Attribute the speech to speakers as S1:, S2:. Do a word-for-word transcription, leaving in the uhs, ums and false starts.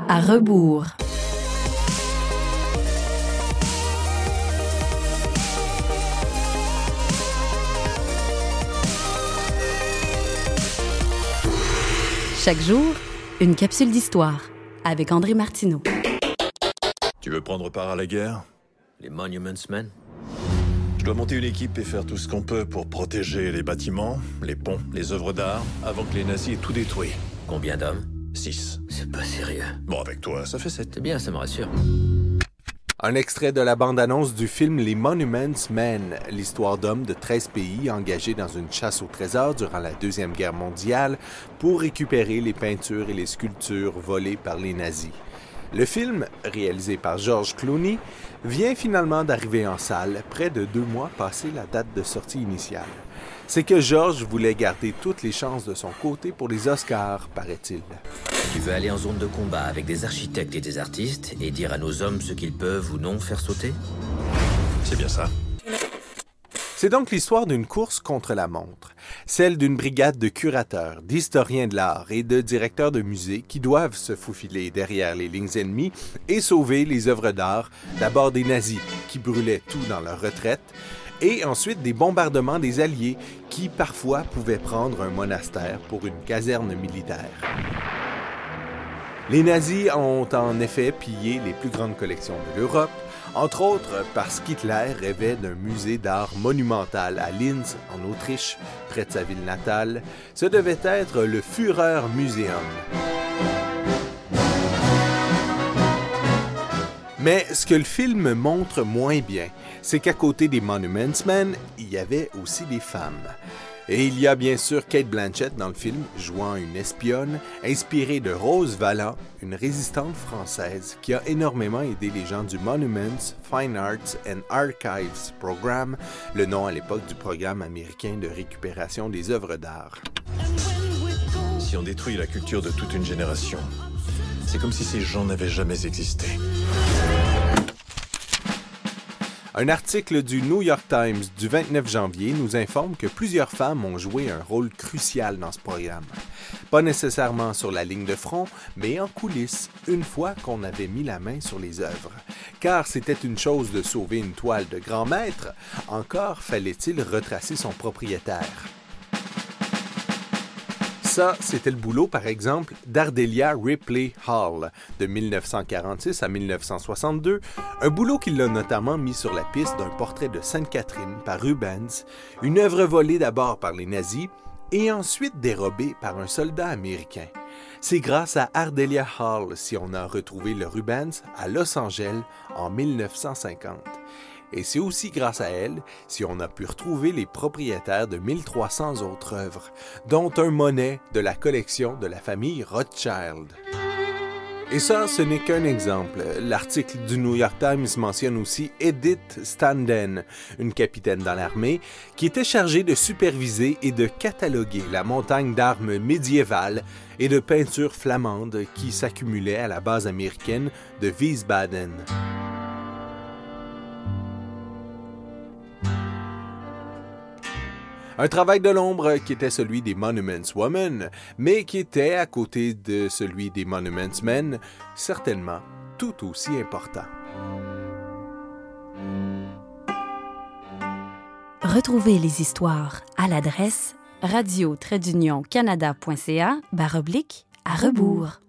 S1: À rebours. Chaque jour, une capsule d'histoire avec André Martineau.
S2: Tu veux prendre part à la guerre?
S3: Les Monuments Men?
S2: Je dois monter une équipe et faire tout ce qu'on peut pour protéger les bâtiments, les ponts, les œuvres d'art, avant que les nazis aient tout détruit.
S3: Combien d'hommes?
S2: Six.
S3: C'est pas sérieux.
S2: Bon, avec toi, ça fait sept.
S3: C'est bien, ça me rassure.
S4: Un extrait de la bande-annonce du film Les Monuments Men, l'histoire d'hommes de treize pays engagés dans une chasse au trésor durant la Deuxième Guerre mondiale pour récupérer les peintures et les sculptures volées par les nazis. Le film, réalisé par George Clooney, vient finalement d'arriver en salle près de deux mois passé la date de sortie initiale. C'est que George voulait garder toutes les chances de son côté pour les Oscars, paraît-il.
S3: Tu veux aller en zone de combat avec des architectes et des artistes et dire à nos hommes ce qu'ils peuvent ou non faire sauter?
S2: C'est bien ça.
S4: C'est donc l'histoire d'une course contre la montre, celle d'une brigade de curateurs, d'historiens de l'art et de directeurs de musées qui doivent se faufiler derrière les lignes ennemies et sauver les œuvres d'art, d'abord des nazis qui brûlaient tout dans leur retraite, et ensuite des bombardements des Alliés qui parfois pouvaient prendre un monastère pour une caserne militaire. Les nazis ont en effet pillé les plus grandes collections de l'Europe, entre autres parce qu'Hitler rêvait d'un musée d'art monumental à Linz, en Autriche, près de sa ville natale. Ce devait être le Führer Museum. Mais ce que le film montre moins bien, c'est qu'à côté des Monuments Men, il y avait aussi des femmes. Et il y a bien sûr Cate Blanchett dans le film, jouant une espionne, inspirée de Rose Valland, une résistante française qui a énormément aidé les gens du Monuments, Fine Arts and Archives Program, le nom à l'époque du programme américain de récupération des œuvres d'art.
S2: Si on détruit la culture de toute une génération, c'est comme si ces gens n'avaient jamais existé.
S4: Un article du New York Times du vingt-neuf janvier nous informe que plusieurs femmes ont joué un rôle crucial dans ce programme. Pas nécessairement sur la ligne de front, mais en coulisses, une fois qu'on avait mis la main sur les œuvres. Car c'était une chose de sauver une toile de grand maître, encore fallait-il retracer son propriétaire. Ça, c'était le boulot, par exemple, d'Ardelia Ripley Hall, de dix-neuf cent quarante-six à dix-neuf cent soixante-deux, un boulot qui l'a notamment mis sur la piste d'un portrait de Sainte Catherine par Rubens, une œuvre volée d'abord par les nazis et ensuite dérobée par un soldat américain. C'est grâce à Ardelia Hall si on a retrouvé le Rubens à Los Angeles en dix-neuf cent cinquante. Et c'est aussi grâce à elle si on a pu retrouver les propriétaires de mille trois cents autres œuvres, dont un Monet de la collection de la famille Rothschild. Et ça, ce n'est qu'un exemple. L'article du New York Times mentionne aussi Edith Standen, une capitaine dans l'armée, qui était chargée de superviser et de cataloguer la montagne d'armes médiévales et de peintures flamandes qui s'accumulaient à la base américaine de Wiesbaden. Un travail de l'ombre qui était celui des Monuments Women, mais qui était, à côté de celui des Monuments Men, certainement tout aussi important.
S1: Retrouvez les histoires à l'adresse radio tiret d'union canada point c a barre oblique à rebours.